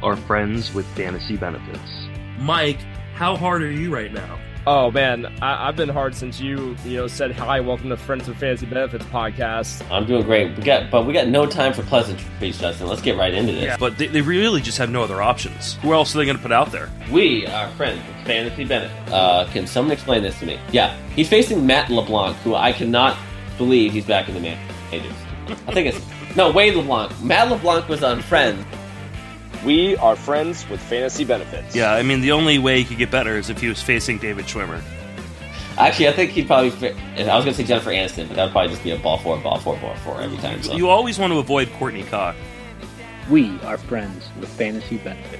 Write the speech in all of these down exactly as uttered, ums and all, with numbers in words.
are friends with fantasy benefits. Mike, how hard are you right now? Oh man, I, I've been hard since you, you know, said hi. Welcome to Friends with Fantasy Benefits podcast. I'm doing great. We got, but we got no time for pleasantries, Justin. Let's get right into this. Yeah, but they, they really just have no other options. Who else are they going to put out there? We are friends with Fantasy Benefits. Uh, can someone explain this to me? Yeah, he's facing Matt LeBlanc, who I cannot believe he's back in the majors. I think it's no Wade LeBlanc. Matt LeBlanc was on Friends. We are friends with Fantasy Benefits. Yeah, I mean, the only way he could get better is if he was facing David Schwimmer. Actually, I think he'd probably fit, I was going to say Jennifer Aniston, but that would probably just be a ball four, ball four, ball four every time. So. You always want to avoid Courtney Cox. We are friends with Fantasy Benefits.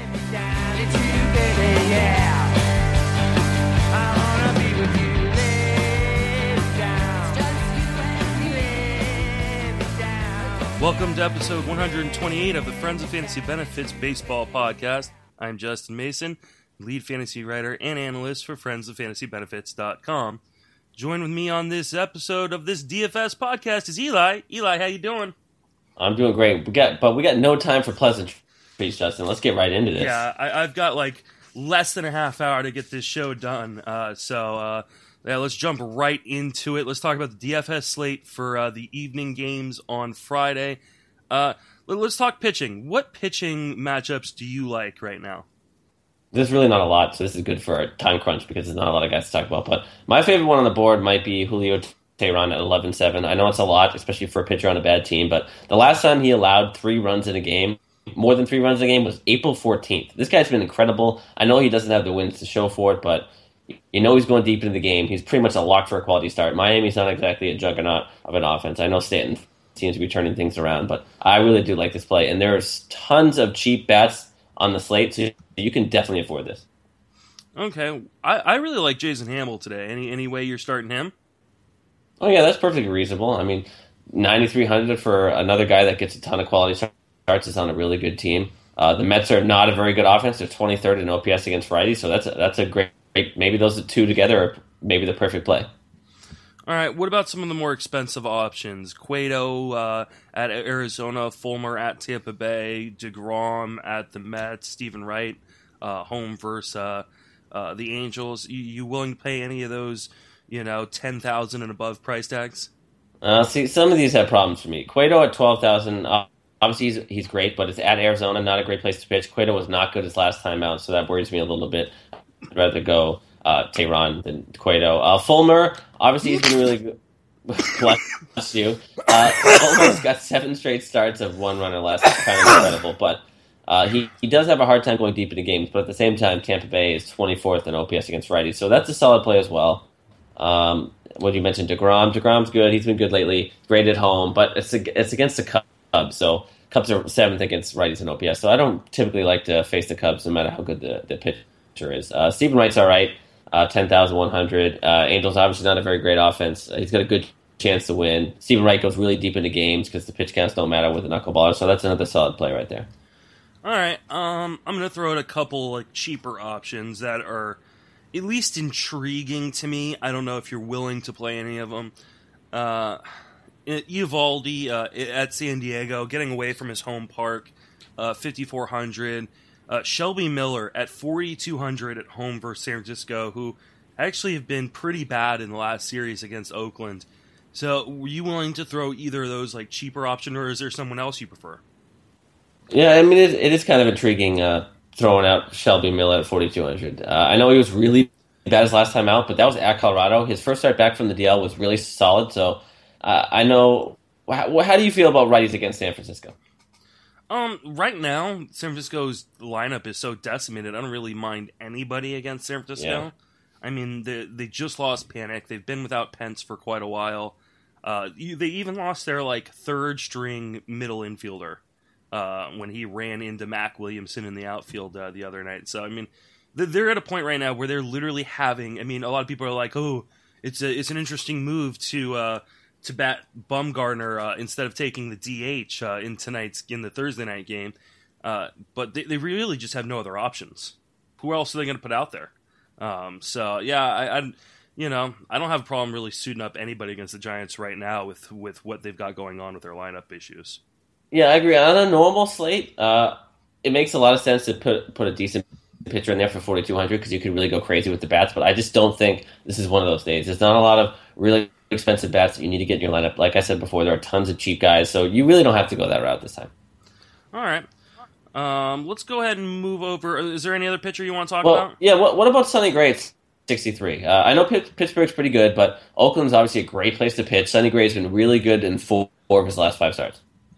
Welcome to episode one twenty-eight of the Friends of Fantasy Benefits Baseball Podcast. I'm Justin Mason, lead fantasy writer and analyst for friends of fantasy benefits dot com. Join with me on this episode of this D F S podcast is Eli. Eli, how you doing? I'm doing great. We got, but we got no time for pleasantries, Justin. Let's get right into this. Yeah, I, I've got like less than a half hour to get this show done, uh, so uh, yeah, let's jump right into it. Let's talk about the D F S slate for uh, the evening games on Friday. Uh, let's talk pitching. What pitching matchups do you like right now? There's really not a lot, so this is good for a time crunch because there's not a lot of guys to talk about. But my favorite one on the board might be Julio Teheran at eleven seven. I know it's a lot, especially for a pitcher on a bad team, but the last time he allowed three runs in a game, more than three runs in a game, was April fourteenth. This guy's been incredible. I know he doesn't have the wins to show for it, but you know he's going deep into the game. He's pretty much a lock for a quality start. Miami's not exactly a juggernaut of an offense. I know Stanton seems to be turning things around, but I really do like this play. And there's tons of cheap bats on the slate, so you can definitely afford this. Okay. I, I really like Jason Hamill today. Any any way you're starting him? Oh, yeah, that's perfectly reasonable. I mean, ninety-three hundred for another guy that gets a ton of quality starts is on a really good team. Uh, the Mets are not a very good offense. They're twenty-third in O P S against righties, so that's a, that's a great, great, maybe those two together are maybe the perfect play. All right, what about some of the more expensive options? Cueto uh, at Arizona, Fulmer at Tampa Bay, DeGrom at the Mets, Stephen Wright, uh, home versus uh, uh, the Angels. You, you willing to pay any of those, you know, ten thousand dollars and above price tags? Uh, see, some of these have problems for me. Cueto at twelve thousand dollars, uh, obviously he's, he's great, but it's at Arizona, not a great place to pitch. Cueto was not good his last time out, so that worries me a little bit. I'd rather go Uh, Teheran than Cueto. Uh, Fulmer, obviously he's been really good. Bless you. Uh, Fulmer's got seven straight starts of one run or less. It's kind of incredible, but uh, he, he does have a hard time going deep into games, but at the same time, Tampa Bay is twenty-fourth in O P S against righties, so that's a solid play as well. Um, what you mentioned, DeGrom. DeGrom's good. He's been good lately. Great at home, but it's it's against the Cubs, so Cubs are seventh against righties in O P S, so I don't typically like to face the Cubs no matter how good the, the pitcher is. Uh, Stephen Wright's all right. Uh, ten thousand one hundred. Uh, Angels obviously not a very great offense. Uh, he's got a good chance to win. Stephen Wright goes really deep into games because the pitch counts don't matter with a knuckleballer, so that's another solid play right there. All right, um, I'm going to throw out a couple like cheaper options that are at least intriguing to me. I don't know if you're willing to play any of them. Uh, Eovaldi uh, at San Diego, getting away from his home park, uh, fifty-four hundred. Uh, Shelby Miller at forty-two hundred at home versus San Francisco, who actually have been pretty bad in the last series against Oakland. So, were you willing to throw either of those like cheaper option, or is there someone else you prefer? Yeah, I mean, it, it is kind of intriguing uh, throwing out Shelby Miller at forty-two hundred. Uh, I know he was really bad his last time out, but that was at Colorado. His first start back from the D L was really solid, so uh, I know. How, how do you feel about righties against San Francisco? Um, right now, San Francisco's lineup is so decimated, I don't really mind anybody against San Francisco. Yeah. I mean, they, they just lost Panic. They've been without Pence for quite a while. Uh, they even lost their, like, third-string middle infielder uh, when he ran into Mac Williamson in the outfield uh, the other night. So, I mean, they're at a point right now where they're literally having... I mean, a lot of people are like, oh, it's a, it's an interesting move to... Uh, to bat Bumgarner uh, instead of taking the D H uh, in tonight's in the Thursday night game, uh, but they, they really just have no other options. Who else are they going to put out there? Um, so yeah, I, I, you know, I don't have a problem really suiting up anybody against the Giants right now with with what they've got going on with their lineup issues. Yeah, I agree. On a normal slate, uh, it makes a lot of sense to put put a decent pitcher in there for forty-two hundred because you could really go crazy with the bats. But I just don't think this is one of those days. There's not a lot of really expensive bats that you need to get in your lineup. Like I said before, there are tons of cheap guys, so you really don't have to go that route this time. All right. Um, let's go ahead and move over. Is there any other pitcher you want to talk well, about? Yeah, what, what about Sonny Gray at sixty-three? Uh, I know Pitt, Pittsburgh's pretty good, but Oakland's obviously a great place to pitch. Sonny Gray's been really good in four, four of his last five starts.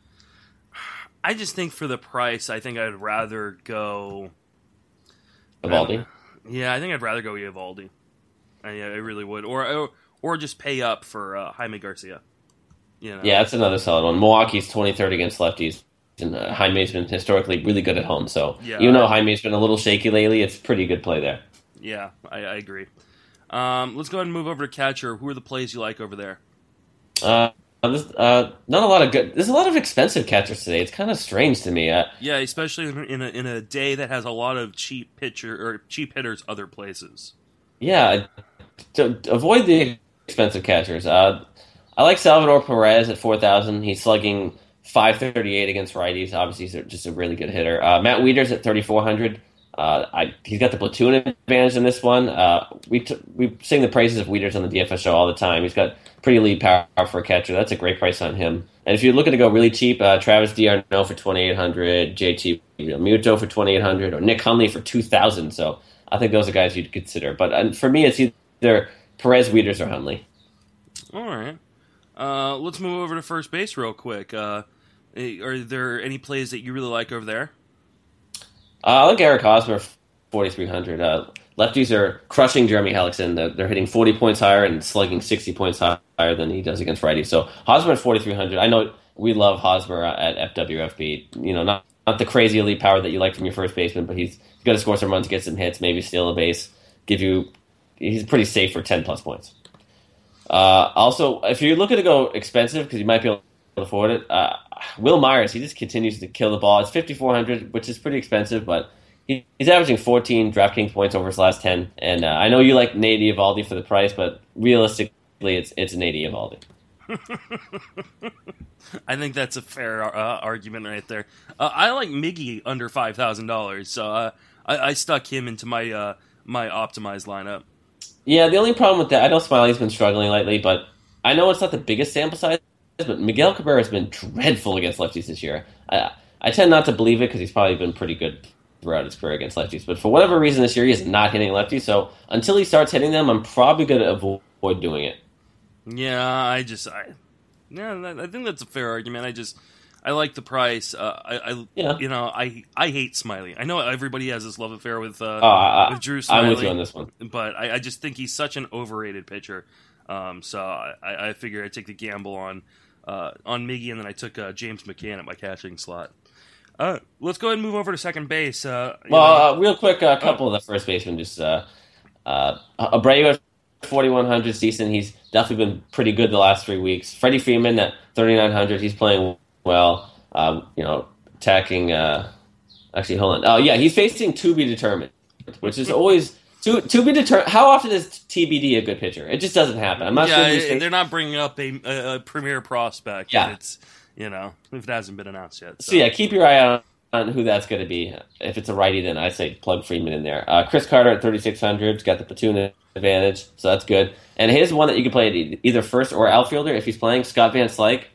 I just think for the price, I think I'd rather go... Evaldi? Yeah, I think I'd rather go Evaldi. I, I really would. Or, or or just pay up for uh, Jaime Garcia. You know? Yeah, that's another solid one. Milwaukee's twenty-third against lefties. And uh, Jaime's been historically really good at home. So yeah, even though I, Jaime's been a little shaky lately, it's a pretty good play there. Yeah, I, I agree. Um, let's go ahead and move over to catcher. Who are the plays you like over there? Uh, there's, uh, not a lot of good. There's a lot of expensive catchers today. It's kind of strange to me. Uh, yeah, especially in, in a in a day that has a lot of cheap pitcher or cheap hitters other places. Yeah, to, to avoid the expensive catchers. Uh, I like Salvador Perez at four thousand. He's slugging five thirty-eight against righties. Obviously, he's just a really good hitter. Uh, Matt Wieters at thirty-four hundred. Uh, I, he's got the platoon advantage in this one. Uh, we t- we sing the praises of Wieters on the D F S show all the time. He's got pretty lead power for a catcher. That's a great price on him. And if you're looking to go really cheap, uh, Travis d'Arnaud for twenty-eight hundred, J T Muto for twenty-eight hundred, or Nick Hundley for two thousand. So I think those are guys you'd consider. But uh, for me, it's either Perez, Wieters, or Hundley. All right. Uh, let's move over to first base real quick. Uh, are there any plays that you really like over there? Uh, I like Eric Hosmer, forty-three hundred. Uh, lefties are crushing Jeremy Hellickson. They're, they're hitting forty points higher and slugging sixty points higher than he does against righties. So Hosmer at forty-three hundred. I know we love Hosmer at F W F B. You know, not not the crazy elite power that you like from your first baseman, but he's, he's got to score some runs, get some hits, maybe steal a base, give you. He's pretty safe for ten plus points. Uh, also, if you're looking to go expensive because you might be able to afford it, uh, Will Myers, he just continues to kill the ball. It's fifty-four hundred, which is pretty expensive, but he, he's averaging fourteen DraftKings points over his last ten. And uh, I know you like Nate Eovaldi for the price, but realistically, it's it's Nate Eovaldi. I think that's a fair uh, argument right there. Uh, I like Miggy under five thousand dollars, so uh, I, I stuck him into my uh, my optimized lineup. Yeah, the only problem with that, I know Smiley's been struggling lately, but I know it's not the biggest sample size, but Miguel Cabrera has been dreadful against lefties this year. I, I tend not to believe it because he's probably been pretty good throughout his career against lefties, but for whatever reason this year he is not hitting lefties, so until he starts hitting them, I'm probably going to avoid doing it. Yeah, I just, I, yeah, I think that's a fair argument. I just, I like the price. Uh, I, I yeah. you know, I, I hate Smiley. I know everybody has this love affair with, uh, oh, I, with Drew Smiley. I'm with you on this one, but I, I just think he's such an overrated pitcher. Um, so I, I figured I'd take the gamble on, uh, on Miggy, and then I took uh, James McCann at my catching slot. Uh, let's go ahead and move over to second base. Uh, well, uh, real quick, a couple oh. of the first basemen. Just uh, uh, Abreu at forty-one hundred season. He's definitely been pretty good the last three weeks. Freddie Freeman at thirty-nine hundred. He's playing well. Uh, you know, attacking. Uh, actually, hold on. Oh, yeah, he's facing to be determined, which is always to to be determined. How often is T B D a good pitcher? It just doesn't happen. I'm not yeah, sure. He's they're not bringing up a, a, a premier prospect. Yeah. It's, you know, if it hasn't been announced yet. So, so yeah, keep your eye out on who that's going to be. If it's a righty, then I say plug Freeman in there. Uh, Chris Carter at thirty-six hundred. He's got the platoon advantage, so that's good. And here's one that you can play at either first or outfielder if he's playing. Scott Van Slyke,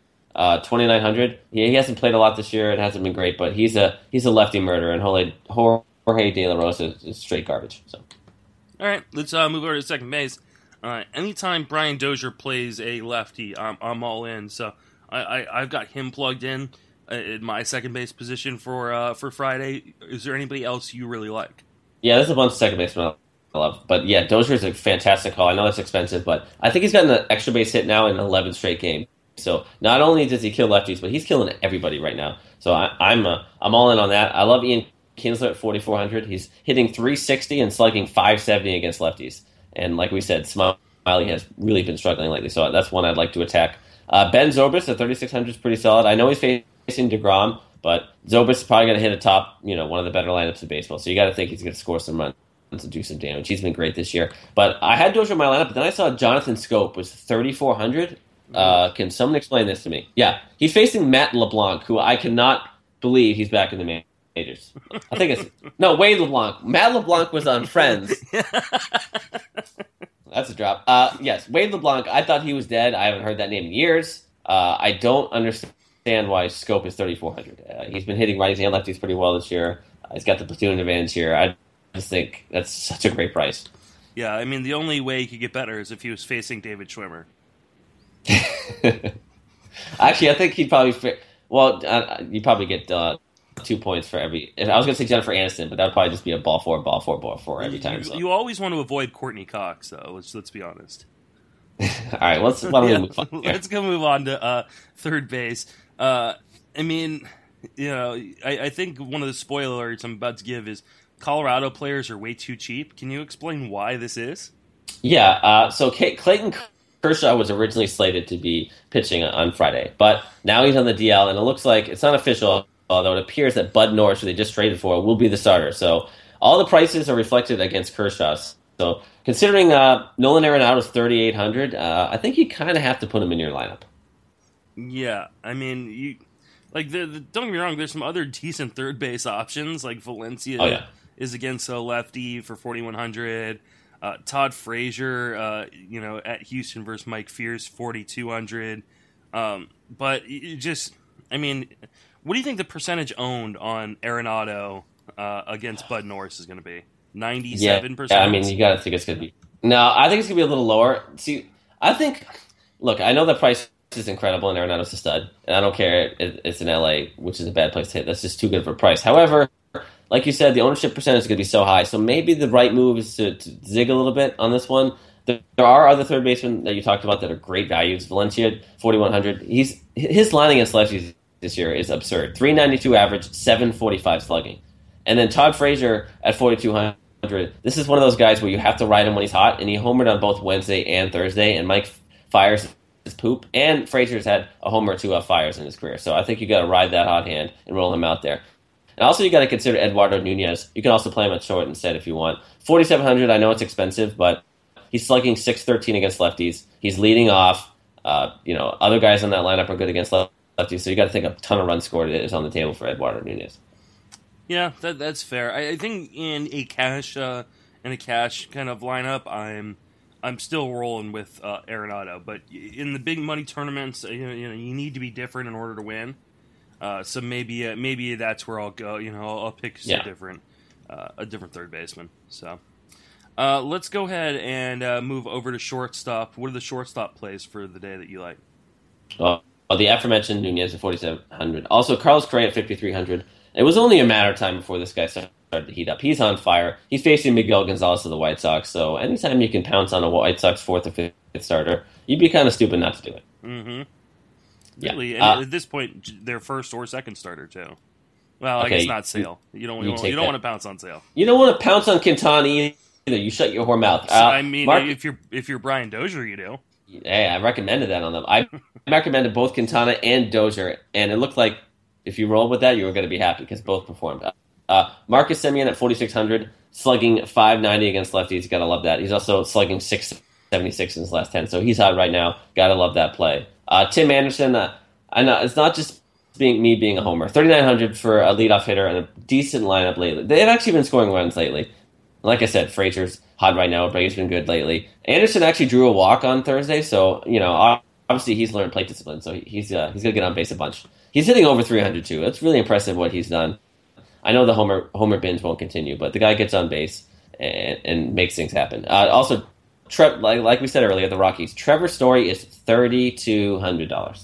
uh, twenty-nine hundred. He, he hasn't played a lot this year. It hasn't been great, but he's a he's a lefty murderer, and Jorge, Jorge De La Rosa is, is straight garbage. So, all right, let's uh, move over to second base. Uh, anytime Brian Dozier plays a lefty, I'm, I'm all in. So I, I, I've got him plugged in uh, in my second base position for uh, for Friday. Is there anybody else you really like? Yeah, there's a bunch of second basemen I love. But yeah, Dozier is a fantastic call. I know it's expensive, but I think he's gotten an extra base hit now in eleven straight games. So not only does he kill lefties, but he's killing everybody right now. So I, I'm uh, I'm all in on that. I love Ian Kinsler at forty-four hundred. He's hitting three sixty and slugging five seventy against lefties. And like we said, Smiley has really been struggling lately, so that's one I'd like to attack. Uh, Ben Zobrist at thirty-six hundred is pretty solid. I know he's facing DeGrom, but Zobrist is probably going to hit a top, you know, one of the better lineups in baseball. So you got to think he's going to score some runs and do some damage. He's been great this year. But I had Dozier in my lineup, but then I saw Jonathan Scope was thirty-four hundred. Uh, can someone explain this to me? Yeah, he's facing Matt LeBlanc, who I cannot believe he's back in the majors. I think it's no Wade LeBlanc. Matt LeBlanc was on Friends. That's a drop. Uh, yes, Wade LeBlanc. I thought he was dead. I haven't heard that name in years. Uh, I don't understand why Scope is thirty-four hundred. Uh, he's been hitting righties and lefties pretty well this year. Uh, he's got the platoon advantage here. I just think that's such a great price. Yeah, I mean, the only way he could get better is if he was facing David Schwimmer. Actually, I think he'd probably well, uh, you'd probably get uh, two points for every. I was going to say Jennifer Aniston, but that would probably just be a ball four, ball four, ball four every time. You, so. you always want to avoid Courtney Cox, though. Let's let's be honest. All right, let's why don't we move on here? Let's go move on to uh, third base. Uh, I mean, you know, I, I think one of the spoiler alerts I'm about to give is Colorado players are way too cheap. Can you explain why this is? Yeah, uh, so Kay- Clayton Kershaw was originally slated to be pitching on Friday, but now he's on the D L, and it looks like it's not official, although it appears that Bud Norris, who they just traded for, will be the starter. So all the prices are reflected against Kershaw. So considering uh, Nolan Arenado's thirty-eight hundred, uh, I think you kind of have to put him in your lineup. Yeah, I mean, you like the, the don't get me wrong. There's some other decent third base options, like Valencia oh, yeah. is against a lefty for forty-one hundred. Uh, Todd Frazier, uh, you know, at Houston versus Mike Fierce, forty-two hundred. Um, but it just, I mean, what do you think the percentage owned on Arenado uh, against Bud Norris is going to be? ninety-seven percent? Yeah, yeah, I mean, you got to think it's going to be. No, I think it's going to be a little lower. See, I think, look, I know the price is incredible and Arenado's a stud, and I don't care. It, it's in L A, which is a bad place to hit. That's just too good for a price. However, like you said, the ownership percentage is going to be so high, so maybe the right move is to, to zig a little bit on this one. There, there are other third basemen that you talked about that are great values. Valencia, forty-one hundred. He's his line against lefties this year is absurd. three ninety-two average, seven forty-five slugging. And then Todd Frazier at forty-two hundred. This is one of those guys where you have to ride him when he's hot, and he homered on both Wednesday and Thursday, and Mike fires his poop, and Frazier's had a homer or two off fires in his career. So I think you got to ride that hot hand and roll him out there. And also, you got to consider Eduardo Nunez. You can also play him at short instead if you want. forty-seven hundred, I know it's expensive, but he's slugging six thirteen against lefties. He's leading off. Uh, you know, other guys on that lineup are good against lefties, so you got to think a ton of runs scored is on the table for Eduardo Nunez. Yeah, that, that's fair. I, I think in a cash uh, in a cash kind of lineup, I'm I'm still rolling with uh, Arenado. But in the big money tournaments, you know, you know, you need to be different in order to win. Uh, so maybe uh, maybe that's where I'll go. You know, I'll, I'll pick yeah. a different uh, a different third baseman. So uh, let's go ahead and uh, move over to shortstop. What are the shortstop plays for the day that you like? Well, the aforementioned Nunez at forty-seven hundred. Also, Carlos Correa at fifty-three hundred. It was only a matter of time before this guy started to heat up. He's on fire. He's facing Miguel Gonzalez of the White Sox, so anytime you can pounce on a White Sox fourth or fifth starter, you'd be kind of stupid not to do it. Mm-hmm. Yeah. Really, and uh, at this point, their first or second starter, too. Well, I okay, guess not Sale. You don't, you, you don't, you don't that. want to pounce on Sale. You don't want to pounce on Quintana either. You shut your whore mouth. Uh, So, I mean, Mark, if you're if you're Brian Dozier, you do. Hey, I recommended that on them. I recommended both Quintana and Dozier, and it looked like if you rolled with that, you were going to be happy because both performed. Uh, Marcus Semien at forty-six hundred, slugging five ninety against lefties. Got to love that. He's also slugging six seventy-six in his last ten, so he's hot right now. Got to love that play. Uh, Tim Anderson, uh, I know it's not just being me being a homer. thirty-nine hundred for a leadoff hitter and a decent lineup lately. They've actually been scoring runs lately. Like I said, Frazier's hot right now. Brady's been good lately. Anderson actually drew a walk on Thursday, so you know obviously he's learned plate discipline, so he's uh, he's gonna get on base a bunch. He's hitting over three hundred too. That's really impressive what he's done. I know the homer homer binge won't continue, but the guy gets on base and, and makes things happen. Uh, also, Tre- like like we said earlier, the Rockies. Trevor Story is thirty two hundred dollars.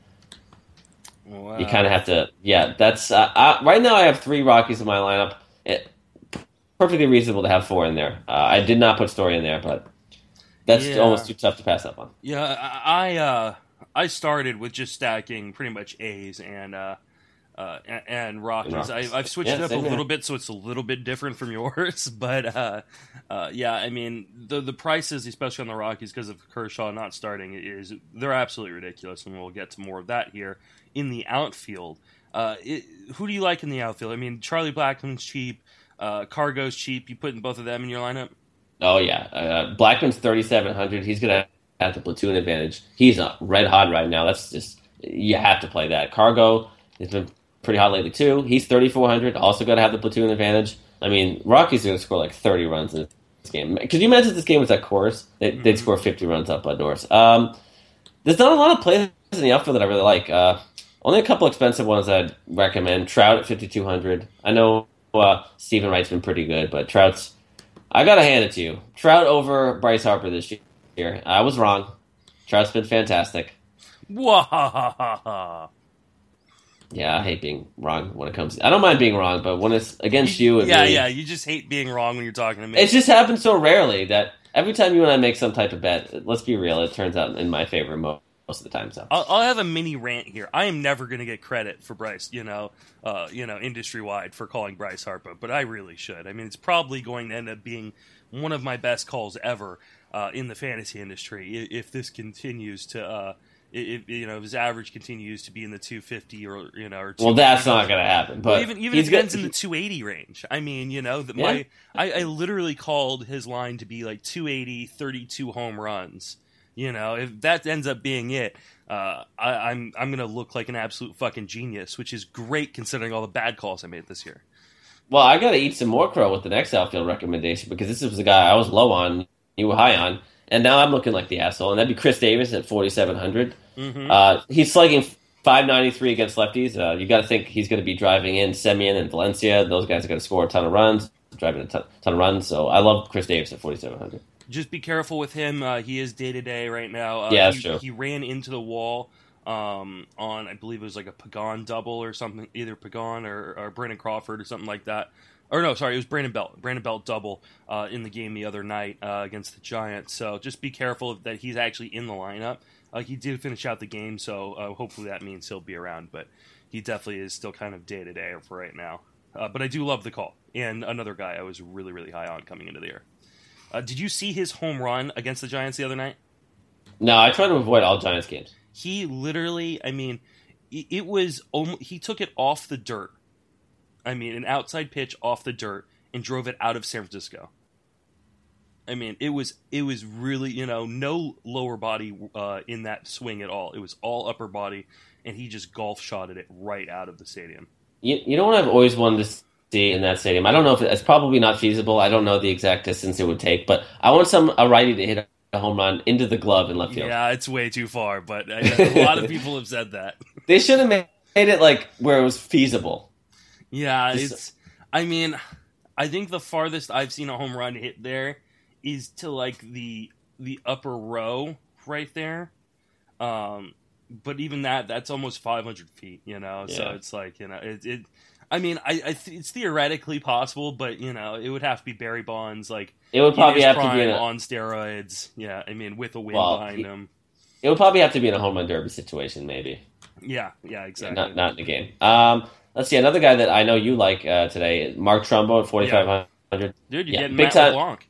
Wow. You kind of have to, yeah. That's uh, I, right now. I have three Rockies in my lineup. It, perfectly reasonable to have four in there. Uh, I did not put Story in there, but that's Yeah. almost too tough to pass up on. Yeah, I I, uh, I started with just stacking pretty much A's and uh, uh, and, and Rockies. And Rockies. I, I've switched Yeah, it up a same here. little bit, so it's a little bit different from yours. But uh, uh, yeah, I mean the the prices, especially on the Rockies, because of Kershaw not starting, is they're absolutely ridiculous, and we'll get to more of that here in the outfield. Uh, it, who do you like in the outfield? I mean, Charlie Blackmon's cheap. Uh, Cargo's cheap. You putting both of them in your lineup? Oh yeah, uh, Blackman's thirty seven hundred. He's gonna have the platoon advantage. He's uh, red hot right now. That's just you have to play that. Cargo has been pretty hot lately too. He's thirty-four hundred. Also got to have the platoon advantage. I mean, Rockies are going to score like thirty runs in this game. Could you imagine if this game was at Coors? They, mm-hmm. They'd score fifty runs up Bud Norris. Um, there's not a lot of plays in the outfield that I really like. Uh, only a couple expensive ones I'd recommend. Trout at fifty-two hundred. I know uh, Stephen Wright's been pretty good, but Trout's... I got to hand it to you. Trout over Bryce Harper this year. I was wrong. Trout's been fantastic. Wah! Yeah, I hate being wrong when it comes. I don't mind being wrong, but when it's against you, it yeah, really, yeah, you just hate being wrong when you're talking to me. It just happens so rarely that every time you and I make some type of bet, let's be real, it turns out in my favor most of the time. So I'll, I'll have a mini rant here. I am never going to get credit for Bryce, you know, uh, you know, industry wide for calling Bryce Harper, but I really should. I mean, it's probably going to end up being one of my best calls ever uh, in the fantasy industry if this continues to. Uh, If, you know, if his average continues to be in the two fifty or you know, or well, that's not going to happen. But well, even even if it ends in the two eighty range. I mean, you know, the, yeah. my I, I literally called his line to be like two eighty, thirty-two home runs. You know, if that ends up being it, uh, I, I'm I'm going to look like an absolute fucking genius, which is great considering all the bad calls I made this year. Well, I got to eat some more crow with the next outfield recommendation because this was the guy I was low on, you were high on. And now I'm looking like the asshole, and that'd be Chris Davis at forty-seven hundred. Mm-hmm. Uh, he's slugging five ninety-three against lefties. Uh, you got to think he's going to be driving in Semien and Valencia. Those guys are going to score a ton of runs, driving a ton, ton of runs. So I love Chris Davis at forty-seven hundred. Just be careful with him. Uh, he is day-to-day right now. Uh, yeah, that's he, true. He ran into the wall um, on, I believe it was like a Pagan double or something, either Pagan or, or Brandon Crawford or something like that. Or no, sorry, it was Brandon Belt. Brandon Belt double uh, in the game the other night uh, against the Giants. So just be careful that he's actually in the lineup. Uh, he did finish out the game, so uh, hopefully that means he'll be around. But he definitely is still kind of day-to-day for right now. Uh, but I do love the call. And another guy I was really, really high on coming into the year. Uh, did you see his home run against the Giants the other night? No, I try to avoid all Giants games. He literally, I mean, it was almost, he took it off the dirt. I mean, an outside pitch off the dirt and drove it out of San Francisco. I mean, it was it was really, you know, no lower body uh, in that swing at all. It was all upper body, and he just golf shotted it right out of the stadium. You, you know what I've always wanted to see in that stadium? I don't know if it, it's probably not feasible. I don't know the exact distance it would take, but I want some a righty to hit a home run into the glove in left field. Yeah, it's way too far, but I, a lot of people have said that. They should have made it like where it was feasible. Yeah, it's. I mean, I think the farthest I've seen a home run hit there is to like the the upper row right there. Um, but even that, that's almost five hundred feet. You know, yeah. So it's like you know, it. it I mean, I, I th- it's theoretically possible, but you know, it would have to be Barry Bonds, like it would probably have to be in a, on steroids. Yeah, I mean, with a wind well, behind it, him. It would probably have to be in a home run derby situation, maybe. Yeah, yeah, exactly. Not not in the game. Um. Let's see, another guy that I know you like uh, today, Mark Trumbo at forty-five hundred. Yeah. Dude, you're yeah, getting big Matt time. LeBlanc.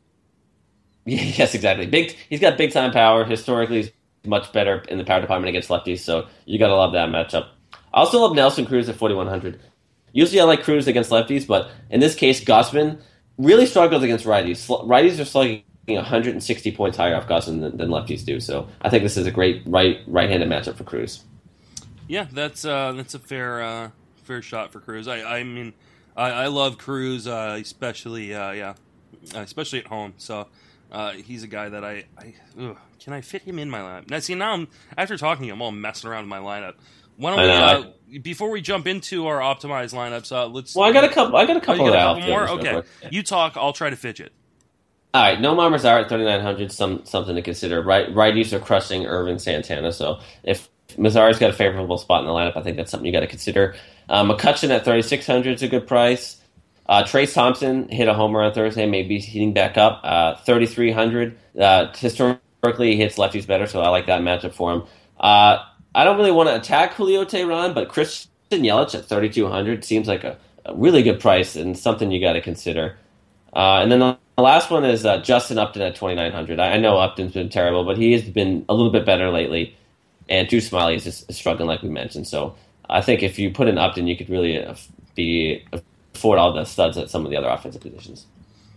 Yes, exactly. Big. He's got big time power. Historically, he's much better in the power department against lefties, so you got to love that matchup. I also love Nelson Cruz at forty-one hundred. Usually I like Cruz against lefties, but in this case, Gausman really struggles against righties. Righties are slugging one hundred sixty points higher off Gausman than, than lefties do, so I think this is a great right, right-handed matchup for Cruz. Yeah, that's uh, that's a fair... Uh... fair shot for Cruz. I, I mean, I, I love Cruz, uh, especially, uh, yeah, especially at home. So uh, he's a guy that I, I ugh, can I fit him in my lineup? Now, see, now I'm after talking to him, I'm all messing around with my lineup. Why don't we, uh, before we jump into our optimized lineups, uh, let's. Well, I got a couple. I got a couple, oh, you of got a couple more. Okay, yeah. You talk. I'll try to fidget. All right, Nomar Mazara at thirty-nine hundred. Some something to consider. Right, righties are crushing Irvin Santana. So if Mazara's got a favorable spot in the lineup, I think that's something you got to consider. Uh, McCutcheon at thirty-six hundred is a good price. Uh, Trace Thompson hit a homer on Thursday, maybe heating back up. Uh, thirty-three hundred. Uh, historically, he hits lefties better, so I like that matchup for him. Uh, I don't really want to attack Julio Teheran, but Christian Yelich at thirty-two hundred seems like a, a really good price and something you got to consider. Uh, and then the, the last one is uh, Justin Upton at twenty-nine hundred. I, I know Upton's been terrible, but he has been a little bit better lately. And Drew Smiley is just struggling, like we mentioned. So I think if you put in Upton, you could really be afford all the studs at some of the other offensive positions.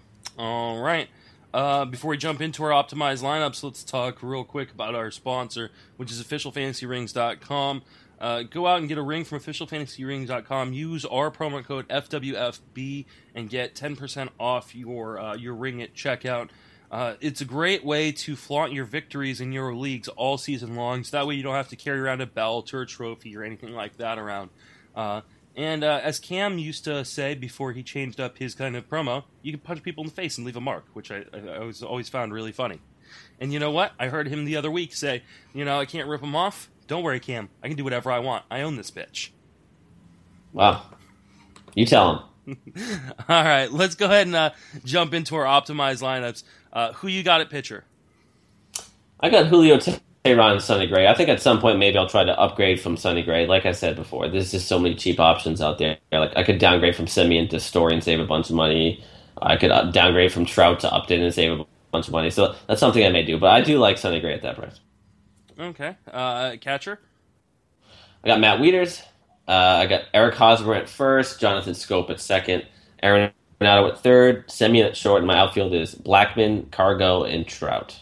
All right. Uh, before we jump into our optimized lineups, let's talk real quick about our sponsor, which is official fantasy rings dot com. Uh, go out and get a ring from official fantasy ring dot com. Use our promo code F W F B and get ten percent off your uh, your ring at checkout. Uh, it's a great way to flaunt your victories in your leagues all season long, so that way you don't have to carry around a belt or a trophy or anything like that around. Uh, and uh, as Cam used to say before he changed up his kind of promo, you can punch people in the face and leave a mark, which I, I, I was always found really funny. And you know what? I heard him the other week say, you know, I can't rip him off. Don't worry, Cam. I can do whatever I want. I own this bitch. Wow. You tell him. All right, let's go ahead and uh, jump into our optimized lineups. Uh, who you got at pitcher? I got Julio Teheran and Sonny Gray. I think at some point maybe I'll try to upgrade from Sonny Gray. Like I said before, there's just so many cheap options out there. Like I could downgrade from Simeon to Story and save a bunch of money. I could uh, downgrade from Trout to Upton and save a bunch of money. So that's something I may do. But I do like Sonny Gray at that price. Okay. Uh, catcher? I got Matt Wieters. Uh, I got Eric Hosmer at first, Jonathan Scope at second, Aaron Renato at third, Semien at short, and my outfield is Blackmon, Cargo, and Trout.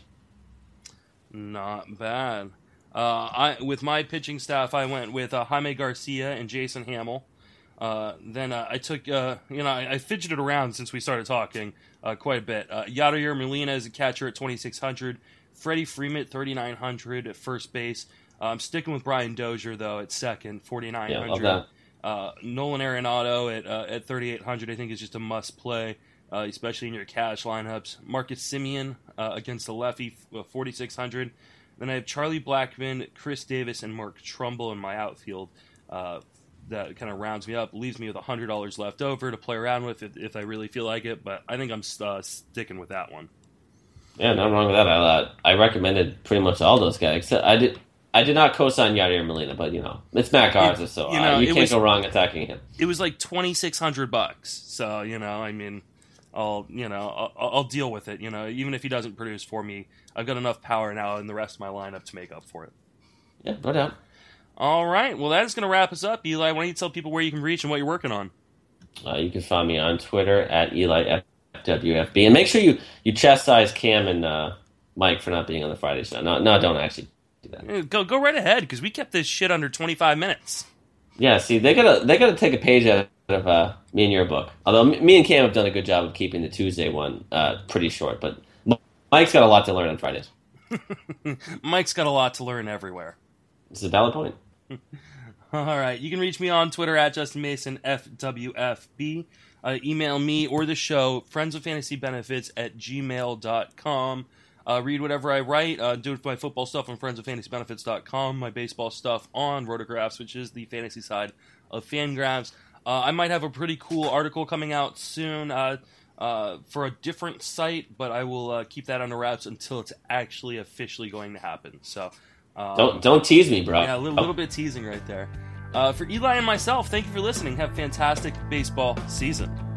Not bad. Uh, I with my pitching staff, I went with uh, Jaime Garcia and Jason Hamill. Uh, then uh, I took, uh, you know, I, I fidgeted around since we started talking uh, quite a bit. Uh, Yadier Molina as a catcher at twenty-six hundred. Freddie Freeman at thirty-nine hundred at first base. Uh, I'm sticking with Brian Dozier, though, at second, forty-nine hundred. Yeah, love that. Uh, Nolan Arenado at uh, at thirty-eight hundred, I think, is just a must-play, uh, especially in your cash lineups. Marcus Semien uh, against the lefty, forty-six hundred. Then I have Charlie Blackmon, Chris Davis, and Mark Trumbull in my outfield. Uh, that kind of rounds me up, leaves me with one hundred dollars left over to play around with if, if I really feel like it, but I think I'm uh, sticking with that one. Yeah, nothing wrong with that. I uh, I recommended pretty much all those guys. Except I did I did not co-sign Yadier Molina, but you know it's Matt Garza, it, so you, know, uh, you can't was, go wrong attacking him. It was like twenty-six hundred bucks, so you know, I mean, I'll you know I'll, I'll deal with it. You know, even if he doesn't produce for me, I've got enough power now in the rest of my lineup to make up for it. Yeah, no doubt. All right, well that is going to wrap us up. Eli, why don't you tell people where you can reach and what you're working on? Uh, you can find me on Twitter at Eli F W F B, and make sure you you chastise Cam and Uh, Mike for not being on the Friday show. No, no, don't actually do that. Go, go right ahead because we kept this shit under twenty-five minutes. Yeah, see, they gotta they gotta take a page out of uh, me and your book. Although me and Cam have done a good job of keeping the Tuesday one uh, pretty short, but Mike's got a lot to learn on Fridays. Mike's got a lot to learn everywhere. This is a valid point. All right, you can reach me on Twitter at Justin Mason F W F B. Uh, email me or the show friends of fantasy benefits at gmail dot com. Uh, read whatever I write. Uh, do my football stuff on friends of fantasy benefits dot com. My baseball stuff on Rotographs, which is the fantasy side of Fangraphs. Uh, I might have a pretty cool article coming out soon uh, uh, for a different site, but I will uh, keep that under wraps until it's actually officially going to happen. So um, don't don't tease me, bro. Yeah, a little, little bit of teasing right there. Uh, for Eli and myself, thank you for listening. Have a fantastic baseball season.